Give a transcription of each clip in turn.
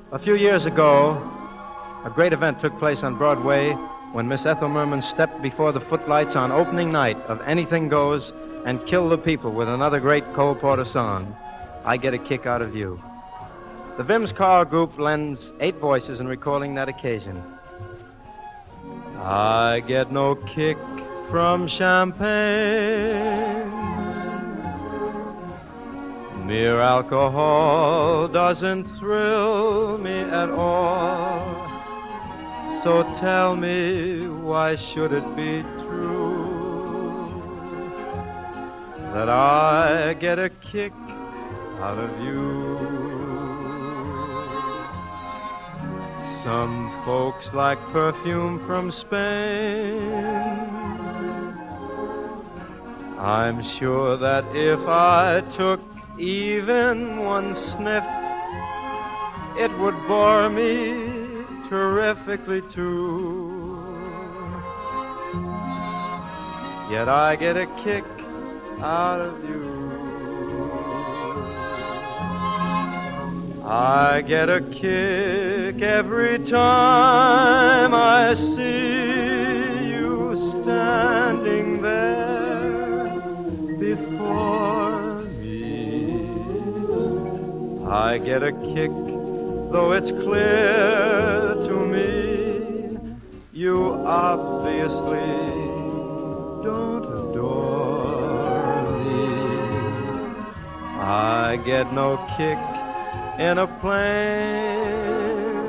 A few years ago, a great event took place on Broadway when Miss Ethel Merman stepped before the footlights on opening night of Anything Goes and killed the people with another great Cole Porter song, I Get a Kick Out of You. The Vims Choral Group lends 8 voices in recalling that occasion. I get no kick from champagne. Mere alcohol doesn't thrill me at all. So tell me, why should it be true that I get a kick out of you? Some folks like perfume from Spain. I'm sure that if I took even one sniff, it would bore me terrifically too. Yet I get a kick out of you. I get a kick every time I see you standing there before me. I get a kick, though it's clear to me you obviously don't adore me. I get no kick in a plane,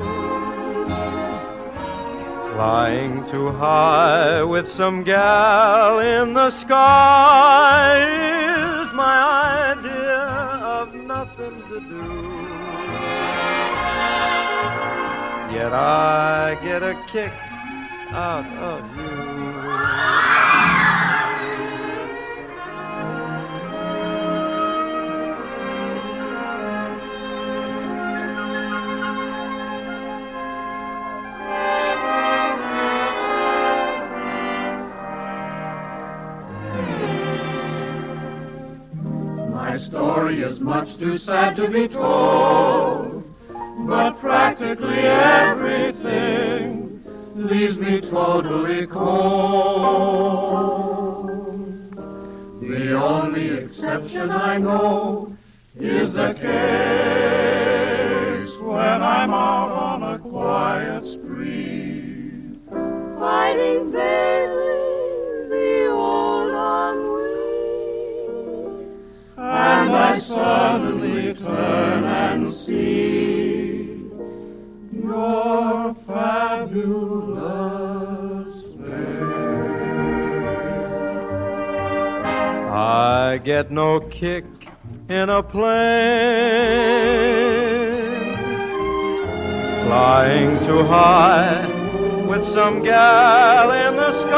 flying too high with some gal in the sky is my idea of nothing to do. Yet I get a kick out of you. My story is much too sad to be told, but practically everything leaves me totally cold. The only exception I know is the case when I'm out on a quiet spree, fighting vainly the old ennui. And I suddenly turn and see your fabulous face. I get no kick in a plane, flying too high with some gal in the sky